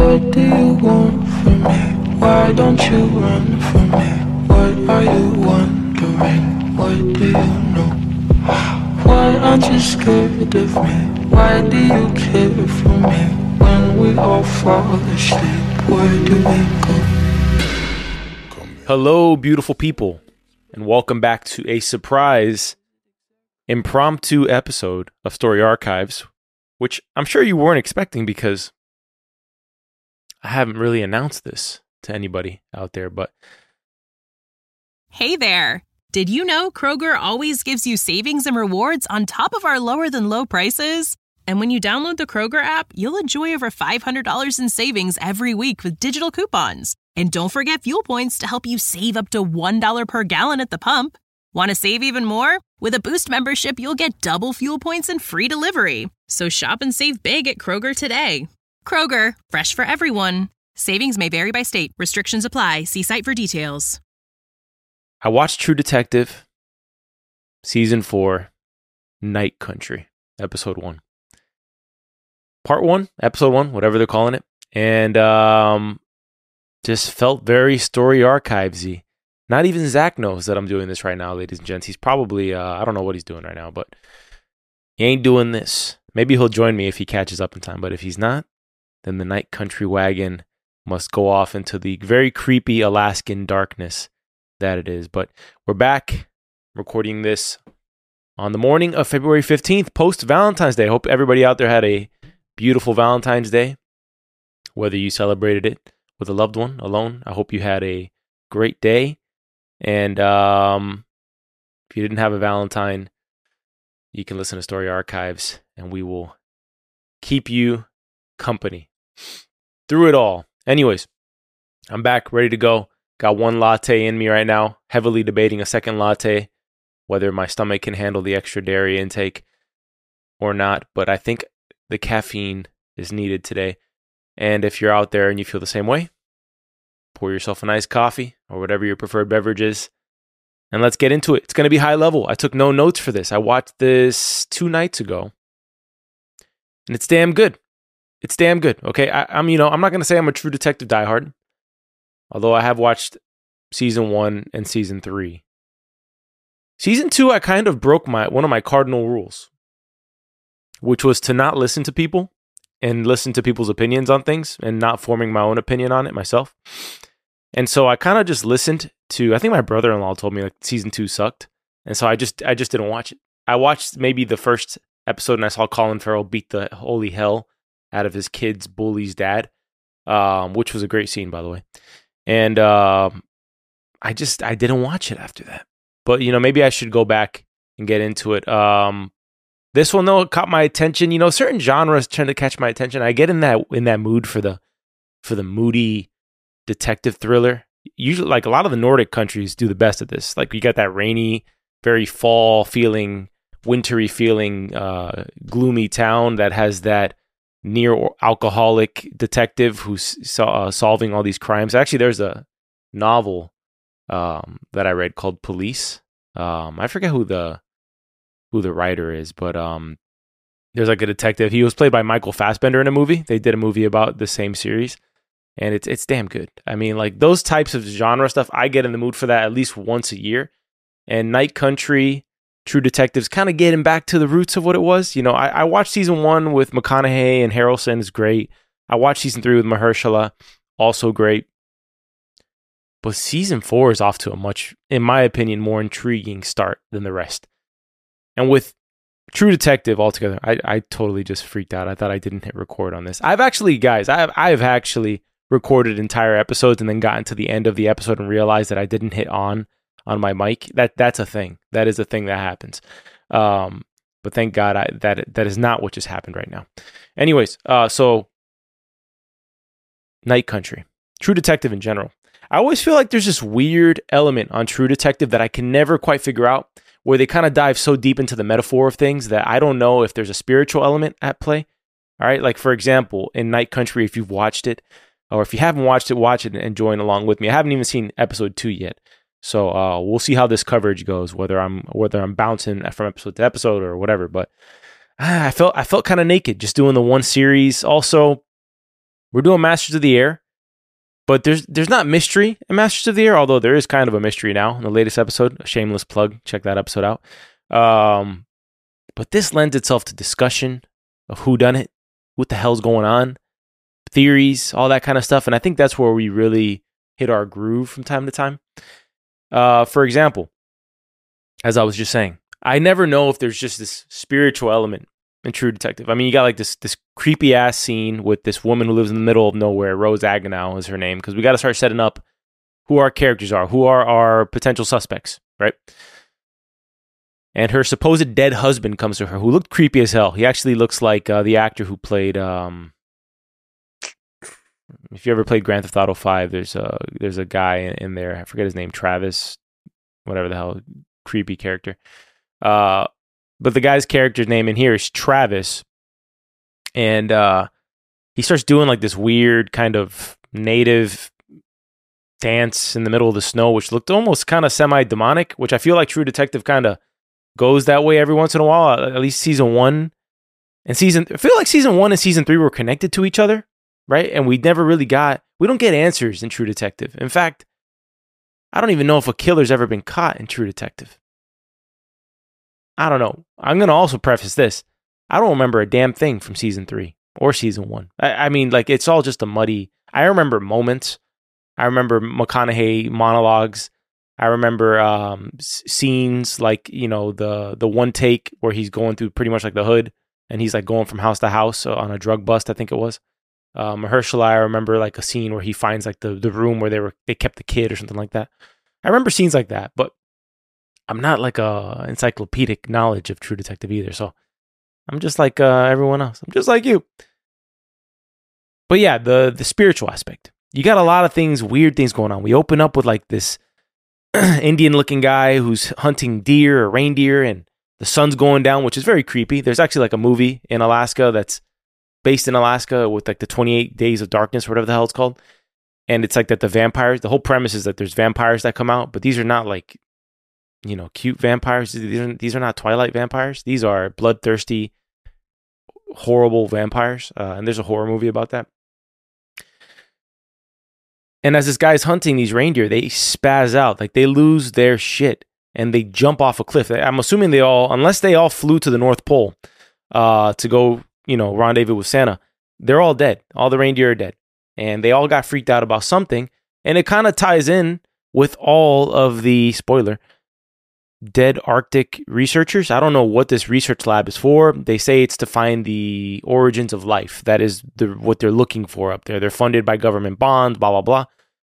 What do you want from me? Why don't you run from me? What are you wondering? What do you know? Why aren't you scared of me? Why do you care for me? When we all fall asleep, where do we go? Hello, beautiful people, and welcome back to a surprise impromptu episode of Story Archives, which I'm sure you weren't expecting because I haven't really announced this to anybody out there, but... Hey there! Did you know Kroger always gives you savings and rewards on top of our lower-than-low prices? And when you download the Kroger app, you'll enjoy over $500 in savings every week with digital coupons. And don't forget fuel points to help you save up to $1 per gallon at the pump. Want to save even more? With a Boost membership, you'll get double fuel points and free delivery. So shop and save big at Kroger today. Kroger, fresh for everyone. Savings may vary by state. Restrictions apply. See site for details. I watched True Detective, Season 4, Night Country, Episode 1. Part 1, Episode 1, whatever they're calling it. And just felt very Story Archives-y. Not even Zach knows that I'm doing this right now, ladies and gents. He's probably, I don't know what he's doing right now, but he ain't doing this. Maybe he'll join me if he catches up in time, but if he's not, then the Night Country wagon must go off into the very creepy Alaskan darkness that it is. But we're back recording this on the morning of February 15th, post-Valentine's Day. Hope everybody out there had a beautiful Valentine's Day, whether you celebrated it with a loved one, alone. I hope you had a great day. And if you didn't have a Valentine, you can listen to Story Archives, and we will keep you company through it all. Anyways, I'm back, ready to go. Got one latte in me right now, heavily debating a second latte, whether my stomach can handle the extra dairy intake or not. But I think the caffeine is needed today. And if you're out there and you feel the same way, pour yourself a nice coffee or whatever your preferred beverage is, and let's get into it. It's going to be high level. I took no notes for this. I watched this 2 nights ago, and it's damn good. It's damn good. Okay, I'm not going to say I'm a True Detective diehard, although I have watched season 1 and season 3. Season 2, I kind of broke one of my cardinal rules, which was to not listen to people and listen to people's opinions on things and not forming my own opinion on it myself. And so I kind of just listened to, I think my brother-in-law told me like season 2 sucked. And so I just didn't watch it. I watched maybe the first episode and I saw Colin Farrell beat the holy hell out of his kid's bully's dad, which was a great scene, by the way. And I didn't watch it after that. But, maybe I should go back and get into it. This one, though, caught my attention. Certain genres tend to catch my attention. I get in that mood for the moody detective thriller. Usually, like a lot of the Nordic countries do the best at this. Like you got that rainy, very fall feeling, wintry feeling, gloomy town that has that near alcoholic detective who's solving all these crimes. Actually, there's a novel that I read called Police. I forget who the writer is, but there's like a detective. He was played by Michael Fassbender in a movie. They did a movie about the same series, and it's damn good. I mean, like those types of genre stuff, I get in the mood for that at least once a year. And Night Country, True Detectives, kind of getting back to the roots of what it was. I watched season 1 with McConaughey and Harrelson, is great. I watched season 3 with Mahershala, also great. But season 4 is off to a much, in my opinion, more intriguing start than the rest. And with True Detective altogether, I totally just freaked out. I thought I didn't hit record on this. I've actually recorded entire episodes and then gotten to the end of the episode and realized that I didn't hit on my mic. That's a thing. That is a thing that happens. But thank God that is not what just happened right now. Anyways, so Night Country, True Detective in general. I always feel like there's this weird element on True Detective that I can never quite figure out, where they kind of dive so deep into the metaphor of things that I don't know if there's a spiritual element at play. All right, like for example, in Night Country, if you've watched it, or if you haven't watched it, watch it and join along with me. I haven't even seen episode 2 yet, so we'll see how this coverage goes. Whether I'm bouncing from episode to episode or whatever. But I felt kind of naked just doing the one series. Also, We're doing Masters of the Air, but there's not mystery in Masters of the Air, although there is kind of a mystery now in the latest episode. A shameless plug. Check that episode out. But this lends itself to discussion of who done it, what the hell's going on, theories, all that kind of stuff. And I think that's where we really hit our groove from time to time. For example, as I was just saying, I never know if there's just this spiritual element in True Detective. I mean, you got like this creepy ass scene with this woman who lives in the middle of nowhere. Rose Agnew is her name, because we got to start setting up who our characters are, who are our potential suspects, right? And her supposed dead husband comes to her, who looked creepy as hell. He actually looks like the actor who played. If you ever played Grand Theft Auto 5, there's a guy in there. I forget his name, Travis, whatever the hell, creepy character. But the guy's character's name in here is Travis, and he starts doing like this weird kind of native dance in the middle of the snow, which looked almost kind of semi-demonic, which I feel like True Detective kind of goes that way every once in a while. At least season 1 and I feel like season 1 and season 3 were connected to each other, right? And we don't get answers in True Detective. In fact, I don't even know if a killer's ever been caught in True Detective. I don't know. I'm going to also preface this. I don't remember a damn thing from season 3 or season 1. I mean, like, it's all just a muddy. I remember moments. I remember McConaughey monologues. I remember scenes like, you know, the one take where he's going through pretty much like the hood and he's like going from house to house on a drug bust, I think it was. Mahershala, I remember like a scene where he finds like the room where they kept the kid or something like that. I remember scenes like that, but I'm not like a encyclopedic knowledge of True Detective either. So I'm just like everyone else. I'm just like you. But yeah, the spiritual aspect. You got a lot of things, weird things going on. We open up with like this Indian looking guy who's hunting deer or reindeer, and the sun's going down, which is very creepy. There's actually like a movie in Alaska that's based in Alaska with like the 28 Days of Darkness or whatever the hell it's called. And it's like that the whole premise is that there's vampires that come out, but these are not like, you know, cute vampires. These are not Twilight vampires. These are bloodthirsty, horrible vampires. And there's a horror movie about that. And as this guy's hunting these reindeer, they spaz out. Like, they lose their shit and they jump off a cliff. I'm assuming unless they all flew to the North Pole to go, you know, rendezvous with Santa, they're all dead. All the reindeer are dead. And they all got freaked out about something. And it kind of ties in with all of the, spoiler, dead Arctic researchers. I don't know what this research lab is for. They say it's to find the origins of life. That is what they're looking for up there. They're funded by government bonds, blah, blah, blah.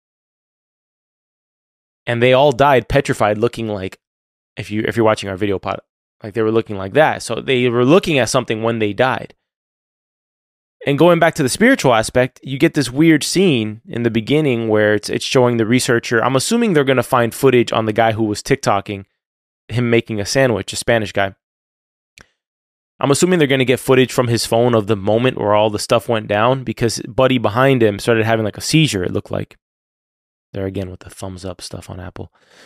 And they all died petrified, looking like, if you're watching our video pod, like they were looking like that. So they were looking at something when they died. And going back to the spiritual aspect, you get this weird scene in the beginning where it's showing the researcher. I'm assuming they're going to find footage on the guy who was TikToking him making a sandwich, a Spanish guy. I'm assuming they're going to get footage from his phone of the moment where all the stuff went down, because buddy behind him started having like a seizure, it looked like. There again with the thumbs up stuff on Apple.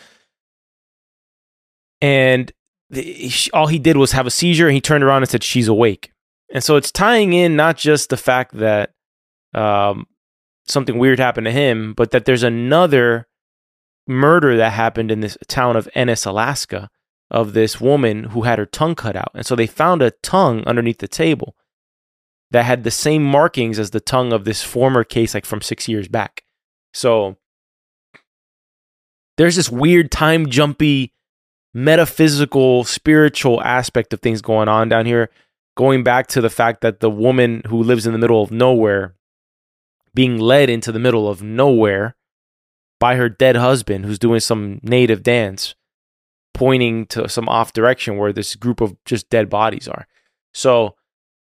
And all he did was have a seizure, and he turned around and said, "She's awake." And so it's tying in not just the fact that something weird happened to him, but that there's another murder that happened in this town of Ennis, Alaska, of this woman who had her tongue cut out. And so they found a tongue underneath the table that had the same markings as the tongue of this former case, like from 6 years back. So there's this weird time jumpy, metaphysical, spiritual aspect of things going on down here, going back to the fact that the woman who lives in the middle of nowhere being led into the middle of nowhere by her dead husband, who's doing some native dance, pointing to some off direction where this group of just dead bodies are. So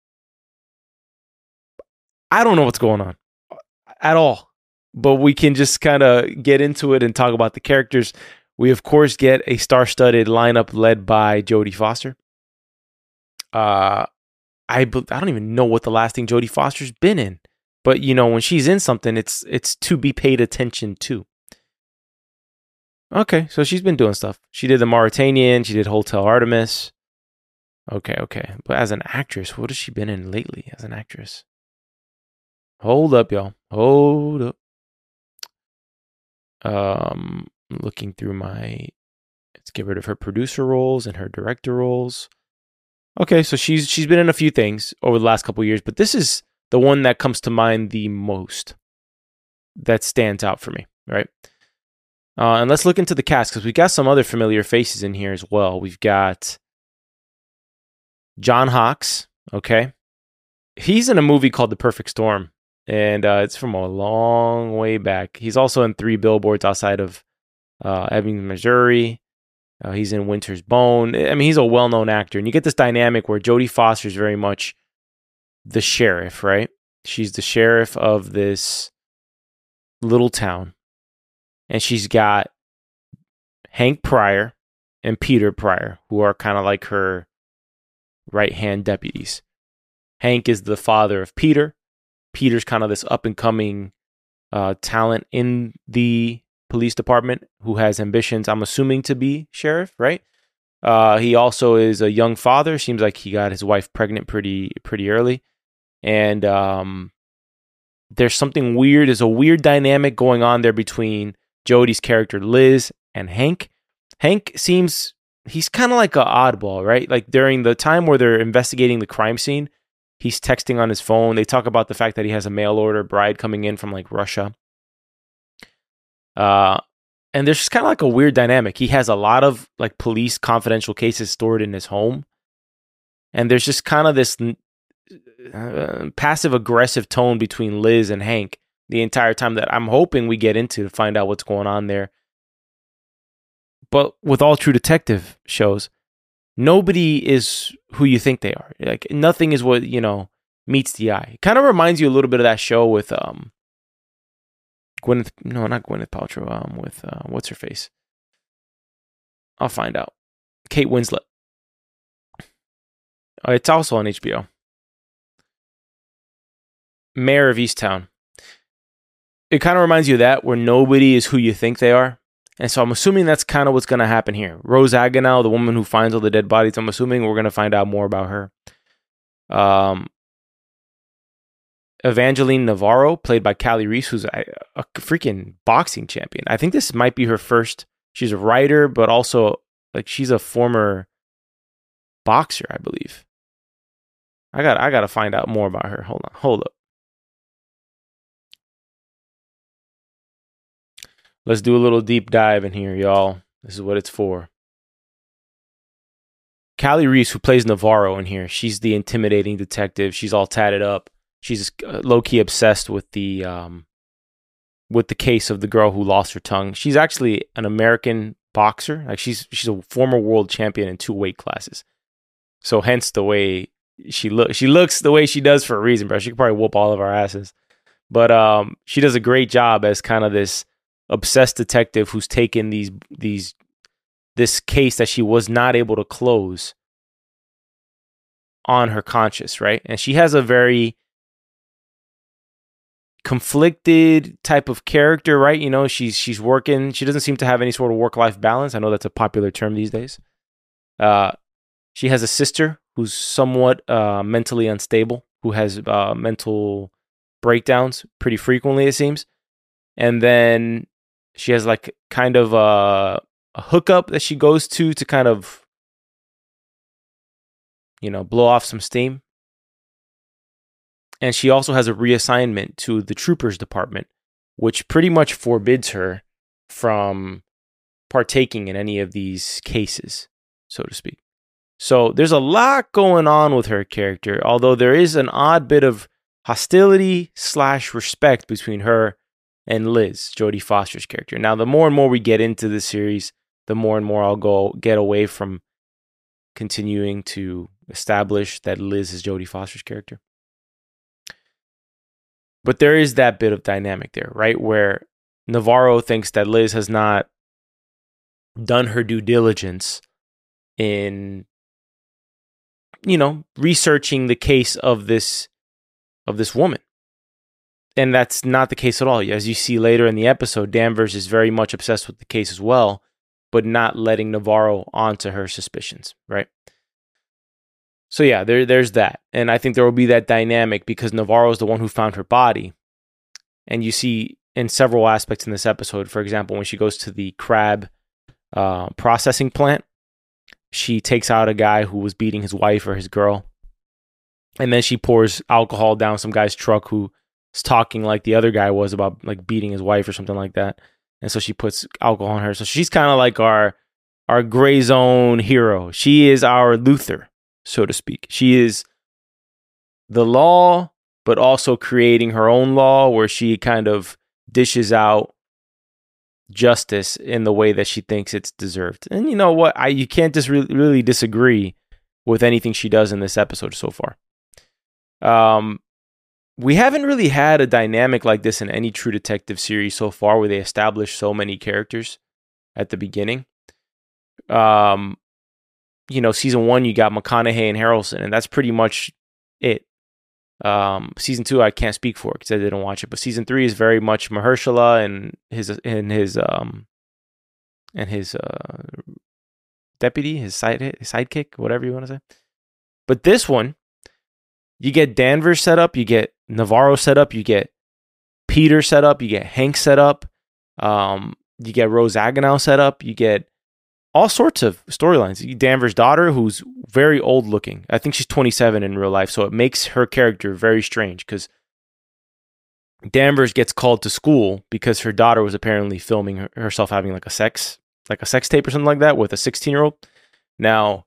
I don't know what's going on at all, but we can just kind of get into it and talk about the characters. We, of course, get a star-studded lineup led by Jodie Foster. I don't even know what the last thing Jodie Foster's been in, but you know, when she's in something, it's to be paid attention to. Okay, so she's been doing stuff. She did The Mauritanian. She did Hotel Artemis. Okay. But as an actress, what has she been in lately as an actress? Hold up, y'all. Hold up. Looking through let's get rid of her producer roles and her director roles. Okay, so she's been in a few things over the last couple of years, but this is the one that comes to mind the most. That stands out for me, right? And let's look into the cast, because we got some other familiar faces in here as well. We've got John Hawkes, okay? He's in a movie called The Perfect Storm, and it's from a long way back. He's also in 3 Billboards Outside of Ebbing, Missouri. He's in Winter's Bone. I mean, he's a well-known actor, and you get this dynamic where Jodie Foster is very much the sheriff, right? She's the sheriff of this little town, and she's got Hank Pryor and Peter Pryor, who are kind of like her right-hand deputies. Hank is the father of Peter. Peter's kind of this up-and-coming talent in the police department who has ambitions, I'm assuming, to be sheriff, right? He also is a young father. Seems like he got his wife pregnant pretty early. And there's something weird. There's a weird dynamic going on there between Jodie's character, Liz, and Hank. Hank seems, he's kind of like an oddball, right? Like during the time where they're investigating the crime scene, he's texting on his phone. They talk about the fact that he has a mail order bride coming in from like Russia. And there's just kind of like a weird dynamic. He has a lot of like police confidential cases stored in his home. And there's just kind of this passive aggressive tone between Liz and Hank the entire time that I'm hoping we get into to find out what's going on there. But with all True Detective shows, nobody is who you think they are. Like nothing is what, meets the eye. It kind of reminds you a little bit of that show with Gwyneth, no, not Gwyneth Paltrow, with what's her face? I'll find out. Kate Winslet. It's also on HBO. Mayor of Easttown. It kind of reminds you of that, where nobody is who you think they are. And so I'm assuming that's kind of what's going to happen here. Rose Agonal, the woman who finds all the dead bodies, I'm assuming we're going to find out more about her. Evangeline Navarro, played by Callie Reese, who's a freaking boxing champion. I think this might be her first. She's a writer, but also like she's a former boxer, I believe. I got to find out more about her. Hold up. Let's do a little deep dive in here, y'all. This is what it's for. Callie Reese, who plays Navarro in here, she's the intimidating detective. She's all tatted up. She's low-key obsessed with the case of the girl who lost her tongue. She's actually an American boxer. Like she's a former world champion in 2 weight classes. So hence the way she looks the way she does for a reason, bro. She could probably whoop all of our asses. But she does a great job as kind of this obsessed detective who's taken this case that she was not able to close on her conscience, right? And she has a very conflicted type of character, right? She's working. She doesn't seem to have any sort of work-life balance. I know that's a popular term these days. She has a sister who's somewhat mentally unstable, who has mental breakdowns pretty frequently, it seems. And then she has like kind of a hookup that she goes to kind of, blow off some steam. And she also has a reassignment to the troopers department, which pretty much forbids her from partaking in any of these cases, so to speak. So there's a lot going on with her character, although there is an odd bit of hostility/respect between her and Liz, Jodie Foster's character. Now, the more and more we get into the series, the more and more I'll get away from continuing to establish that Liz is Jodie Foster's character. But there is that bit of dynamic there, right? Where Navarro thinks that Liz has not done her due diligence in, researching the case of this woman. And that's not the case at all. As you see later in the episode, Danvers is very much obsessed with the case as well, but not letting Navarro onto her suspicions, right? So yeah, there's that. And I think there will be that dynamic because Navarro is the one who found her body. And you see in several aspects in this episode, for example, when she goes to the crab processing plant, she takes out a guy who was beating his wife or his girl. And then she pours alcohol down some guy's truck who's talking like the other guy was about like beating his wife or something like that. And so she puts alcohol on her. So she's kind of like our gray zone hero. She is our Luther, so to speak. She is the law, but also creating her own law where she kind of dishes out justice in the way that she thinks it's deserved. And you know what? You can't just really disagree with anything she does in this episode so far. We haven't really had a dynamic like this in any True Detective series so far where they establish so many characters at the beginning. Season 1, you got McConaughey and Harrelson, and that's pretty much it. Season 2, I can't speak for because I didn't watch it, but season 3 is very much Mahershala and his deputy, his sidekick, whatever you want to say. But this one, you get Danvers set up, you get Navarro set up, you get Peter set up, you get Hank set up, you get Rose Agonal set up, you get all sorts of storylines. Danvers' daughter, who's very old looking. I think she's 27 in real life, so it makes her character very strange because Danvers gets called to school because her daughter was apparently filming herself having like a sex tape or something like that with a 16-year-old. Now,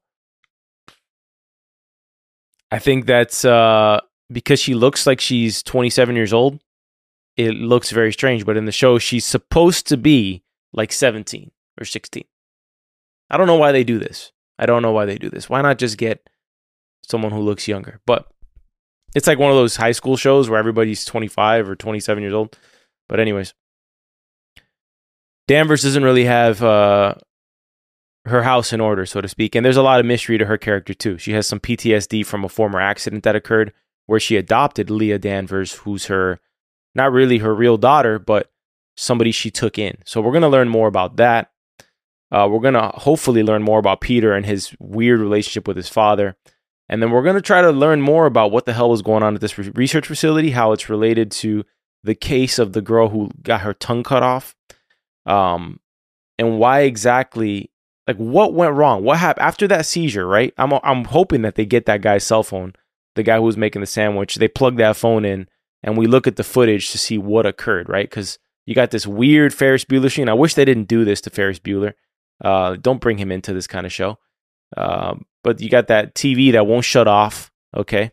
I think that's because she looks like she's 27 years old. It looks very strange, but in the show, she's supposed to be like 17 or 16. I don't know why they do this. Why not just get someone who looks younger? But it's like one of those high school shows where everybody's 25 or 27 years old. But anyways, Danvers doesn't really have her house in order, so to speak. And there's a lot of mystery to her character, too. She has some PTSD from a former accident that occurred where she adopted Leah Danvers, who's not really her real daughter, but somebody she took in. So we're going to learn more about that. We're going to hopefully learn more about Peter and his weird relationship with his father. And then we're going to try to learn more about what the hell was going on at this research facility, how it's related to the case of the girl who got her tongue cut off, and why exactly, like what went wrong? What happened after that seizure, right? I'm hoping that they get that guy's cell phone, the guy who was making the sandwich. They plug that phone in and we look at the footage to see what occurred, right? Because you got this weird Ferris Bueller scene. I wish they didn't do this to Ferris Bueller. Don't bring him into this kind of show. But you got that TV that won't shut off, okay?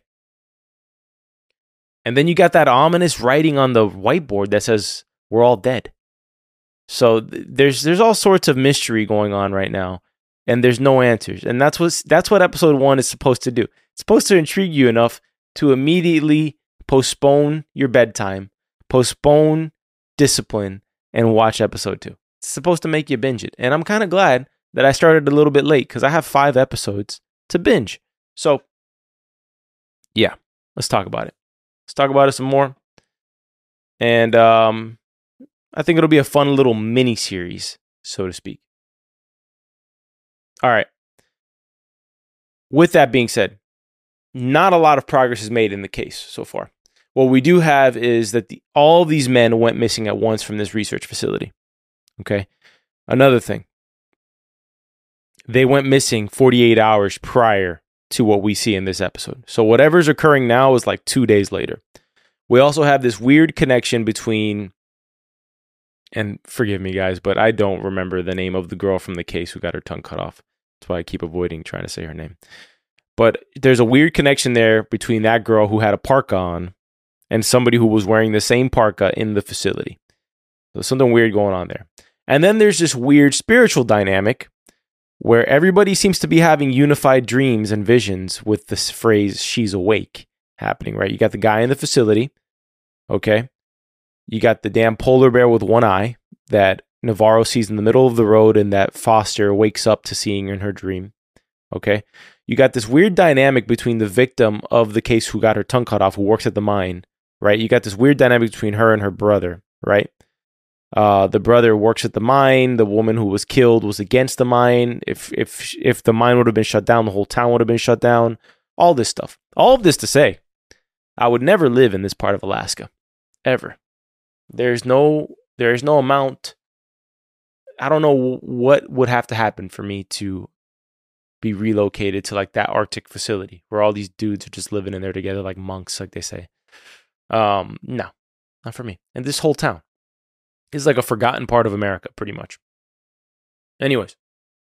And then you got that ominous writing on the whiteboard that says, "We're all dead." So there's all sorts of mystery going on right now, and there's no answers. And that's what episode 1 is supposed to do. It's supposed to intrigue you enough to immediately postpone your bedtime, postpone discipline, and watch episode 2. It's supposed to make you binge it. And I'm kind of glad that I started a little bit late because I have 5 episodes to binge. So, yeah, let's talk about it. Let's talk about it some more. And I think it'll be a fun little mini series, so to speak. All right. With that being said, not a lot of progress is made in the case so far. What we do have is that all these men went missing at once from this research facility. Okay. Another thing. They went missing 48 hours prior to what we see in this episode. So whatever's occurring now is like 2 days later. We also have this weird connection between, and forgive me guys, but I don't remember the name of the girl from the case who got her tongue cut off. That's why I keep avoiding trying to say her name. But there's a weird connection there between that girl who had a parka on and somebody who was wearing the same parka in the facility. So something weird going on there. And then there's this weird spiritual dynamic where everybody seems to be having unified dreams and visions with this phrase, "she's awake," happening, right? You got the guy in the facility, okay? You got the damn polar bear with one eye that Navarro sees in the middle of the road and that Foster wakes up to seeing in her dream, okay? You got this weird dynamic between the victim of the case who got her tongue cut off, who works at the mine, right? You got this weird dynamic between her and her brother, right? The brother works at the mine. The woman who was killed was against the mine. If the mine would have been shut down, the whole town would have been shut down. all this stuff. All of this to say, I would never live in this part of Alaska, ever. There's no amount. I don't know what would have to happen for me to be relocated to like that Arctic facility where all these dudes are just living in there together like monks, like they say. No, not for me. And this whole town is like a forgotten part of America, pretty much. Anyways,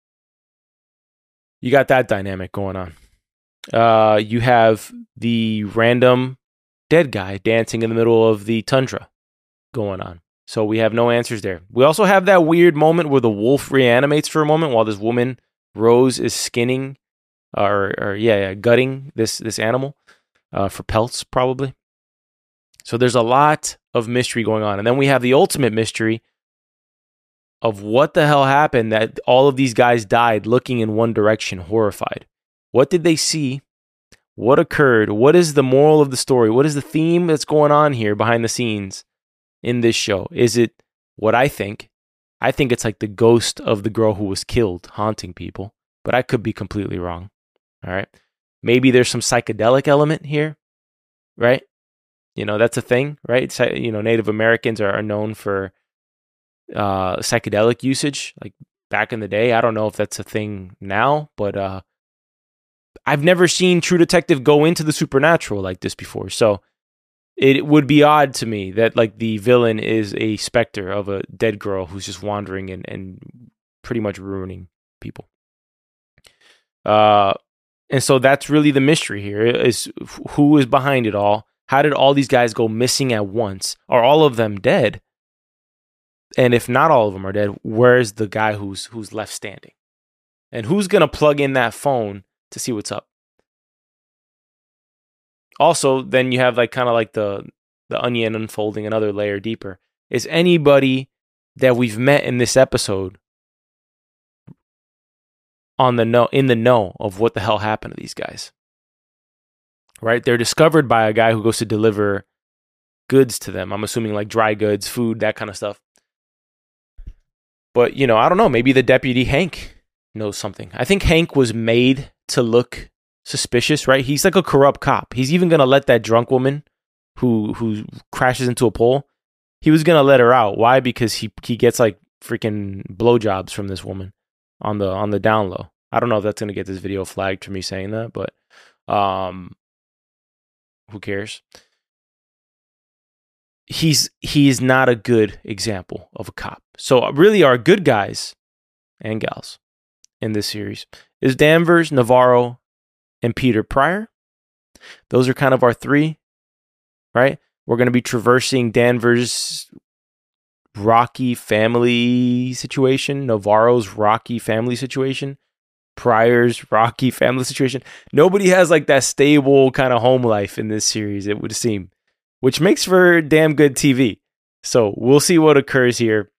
you got that dynamic going on. You have the random dead guy dancing in the middle of the tundra going on. So we have no answers there. We also have that weird moment where the wolf reanimates for a moment while this woman, Rose, is skinning gutting this animal for pelts, probably. So there's a lot of mystery going on. And then we have the ultimate mystery of what the hell happened that all of these guys died looking in one direction, horrified. What did they see? What occurred? What is the moral of the story? What is the theme that's going on here behind the scenes in this show? Is it what I think? I think it's like the ghost of the girl who was killed haunting people, but I could be completely wrong. All right. Maybe there's some psychedelic element here, right? You know, that's a thing, right? Native Americans are known for psychedelic usage, like back in the day. I don't know if that's a thing now, but I've never seen True Detective go into the supernatural like this before. So it would be odd to me that like the villain is a specter of a dead girl who's just wandering and pretty much ruining people. And so that's really the mystery here, is who is behind it all. How did all these guys go missing at once? Are all of them dead? And if not all of them are dead, where's the guy who's left standing? And who's going to plug in that phone to see what's up? Also, then you have like kind of like the onion unfolding another layer deeper. Is anybody that we've met in this episode in the know of what the hell happened to these guys? Right? They're discovered by a guy who goes to deliver goods to them. I'm assuming like dry goods, food, that kind of stuff. But, I don't know. Maybe the deputy Hank knows something. I think Hank was made to look suspicious, right? He's like a corrupt cop. He's even going to let that drunk woman who crashes into a pole, he was going to let her out. Why? Because he gets like freaking blowjobs from this woman on the down low. I don't know if that's going to get this video flagged for me saying that, but who cares? He is not a good example of a cop. So really our good guys and gals in this series is Danvers, Navarro, and Peter Pryor. Those are kind of our three, right? We're going to be traversing Danvers' rocky family situation, Navarro's rocky family situation, Pryor's rocky family situation. Nobody has like that stable kind of home life in this series, it would seem, which makes for damn good TV. So we'll see what occurs here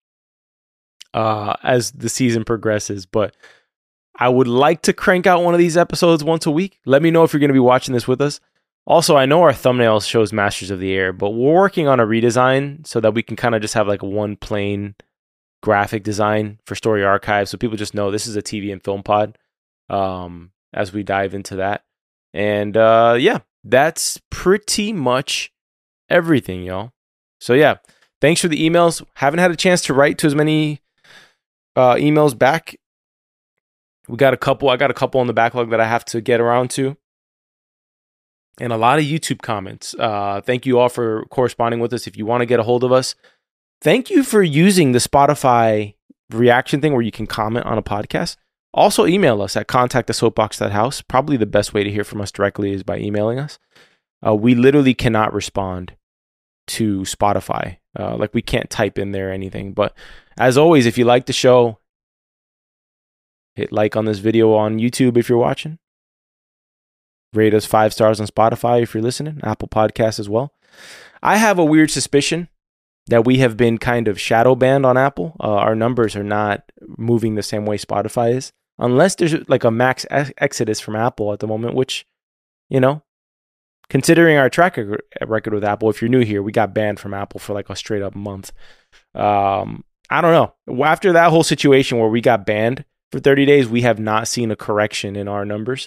as the season progresses. But I would like to crank out one of these episodes once a week. Let me know if you're going to be watching this with us. Also, I know our thumbnail shows Masters of the Air, but we're working on a redesign so that we can kind of just have like one plain graphic design for Story Archive, so people just know this is a TV and film pod as we dive into that. And that's pretty much everything, y'all. So yeah, thanks for the emails. Haven't had a chance to write to as many emails back. I got a couple on the backlog that I have to get around to. And a lot of YouTube comments. Thank you all for corresponding with us. If you want to get a hold of us, thank you for using the Spotify reaction thing where you can comment on a podcast. Also email us at contact@soapbox.house. Probably the best way to hear from us directly is by emailing us. We literally cannot respond to Spotify. Like we can't type in there or anything. But as always, if you like the show, hit like on this video on YouTube if you're watching. Rate us 5 stars on Spotify if you're listening. Apple Podcasts as well. I have a weird suspicion that we have been kind of shadow banned on Apple. Our numbers are not moving the same way Spotify is. Unless there's like a max exodus from Apple at the moment, which, considering our track record with Apple, if you're new here, we got banned from Apple for like a straight up month. I don't know. After that whole situation where we got banned for 30 days, we have not seen a correction in our numbers.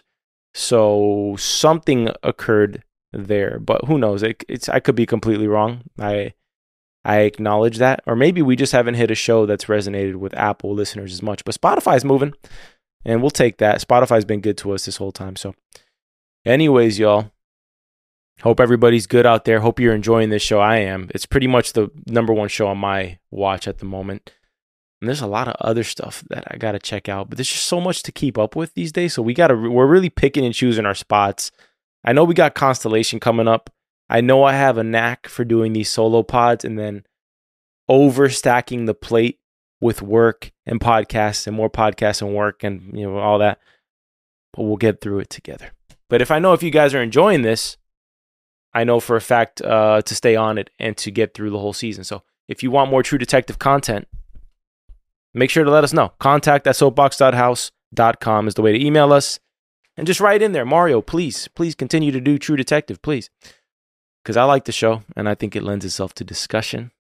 So something occurred there, but who knows? I could be completely wrong. I acknowledge that. Or maybe we just haven't hit a show that's resonated with Apple listeners as much. But Spotify's moving, and we'll take that. Spotify's been good to us this whole time. So anyways, y'all, hope everybody's good out there. Hope you're enjoying this show. I am. It's pretty much the number one show on my watch at the moment. And there's a lot of other stuff that I got to check out. But there's just so much to keep up with these days. So we're really picking and choosing our spots. I know we got Constellation coming up. I know I have a knack for doing these solo pods and then overstacking the plate with work and podcasts and more podcasts and work and all that. But we'll get through it together. But if you guys are enjoying this, I know for a fact to stay on it and to get through the whole season. So if you want more True Detective content, make sure to let us know. contact@soapbox.house.com is the way to email us. And just write in there, Mario, please continue to do True Detective, please. Because I like the show, and I think it lends itself to discussion.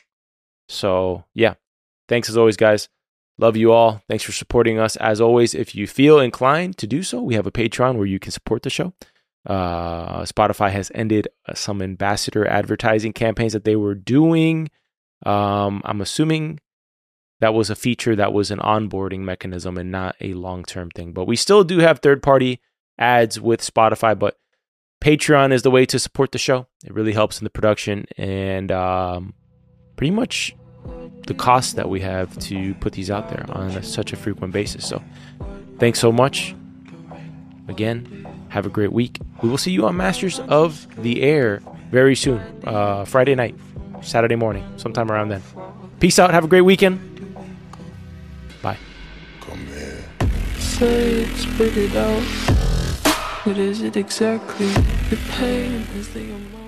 So, yeah. Thanks as always, guys. Love you all. Thanks for supporting us. As always, if you feel inclined to do so, we have a Patreon where you can support the show. Spotify has ended some ambassador advertising campaigns that they were doing. I'm assuming that was a feature that was an onboarding mechanism and not a long-term thing. But we still do have third-party ads with Spotify, but Patreon is the way to support the show. It really helps in the production and pretty much the cost that we have to put these out there on such a frequent basis. So thanks so much. Again, have a great week. We will see you on Masters of the Air very soon. Friday night, Saturday morning, sometime around then. Peace out. Have a great weekend. Bye. Come here. Say it, spit it out. What is it exactly? The pain is the